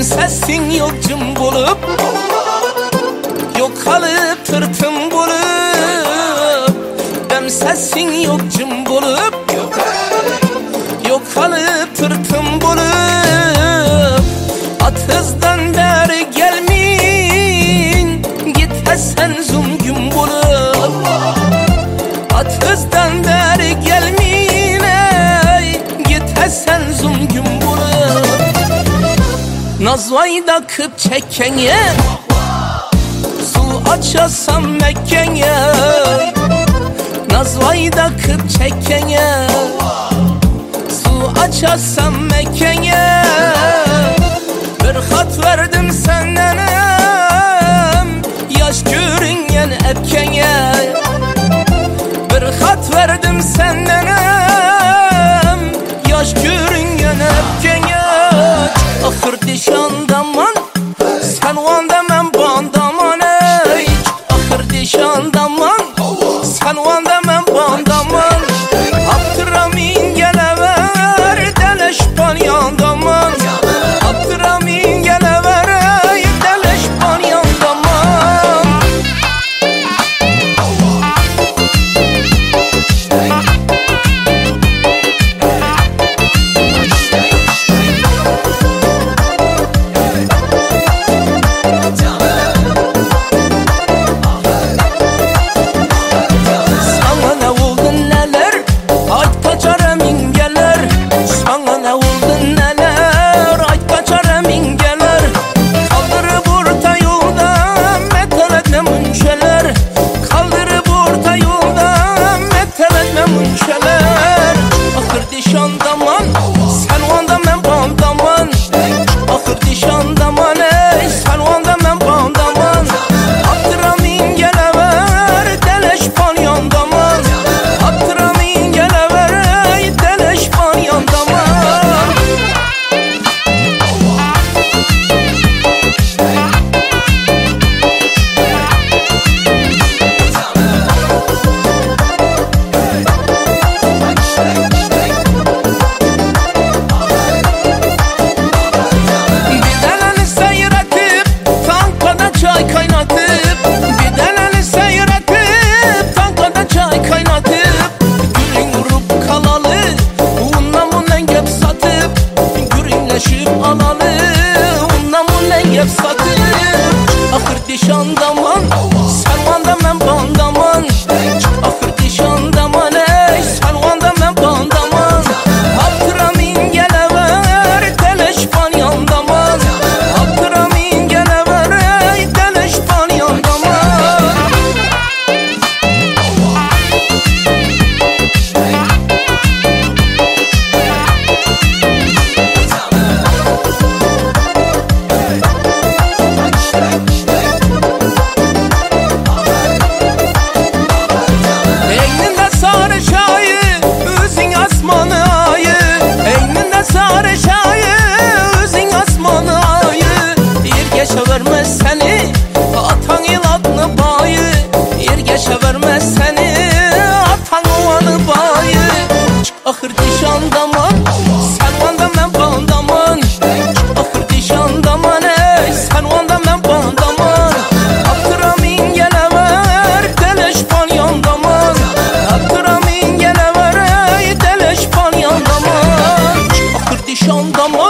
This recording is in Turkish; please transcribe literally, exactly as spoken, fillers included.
sesin yok cım bulup, yok kalıp tırtım bulup. Dem sesin yok cım bulup, yok kalıp tırtım bulup. Atızdan beri gelmin, git sen zum gün bulup. Atızdan beri gelmin, ey, git sen zum gün bulup. Nazvayı da kıp çekkenye, su açasam Mekkenye. Nazvayı da kıp çekkenye, su açasam Mekkenye. Bir hat verdim sendenem, yaş görüngen epkenye. Bir hat verdim sendenem, yaş görüngen epkenye. Ahır dişandaman, sen vanda men bandaman ey. Ahır dişandaman, sen vanda men bandaman. Abdurrahmin gelever, deleş panyandaman. Abdurrahmin gelever, deleş panyandaman. Ahır dişandaman, sen vanda men bandaman. Ahır dişandaman ey, sen vanda men bandaman. Abdurrahmin gelever, deleş panyandaman. Abdurrahmin gelever, ey, deleş panyandaman. Vermez seni, atan iladını bayı. Yergeçe vermez seni, atan ovanı bayı. Ahır dişandaman, sen vanda men bandaman. Ahır dişandaman ey, sen vanda men bandaman. Abdurrahmin gelever, deleş panyandaman. Abdurrahmin gelever, ey, deleş panyandaman. Ahır dişandaman.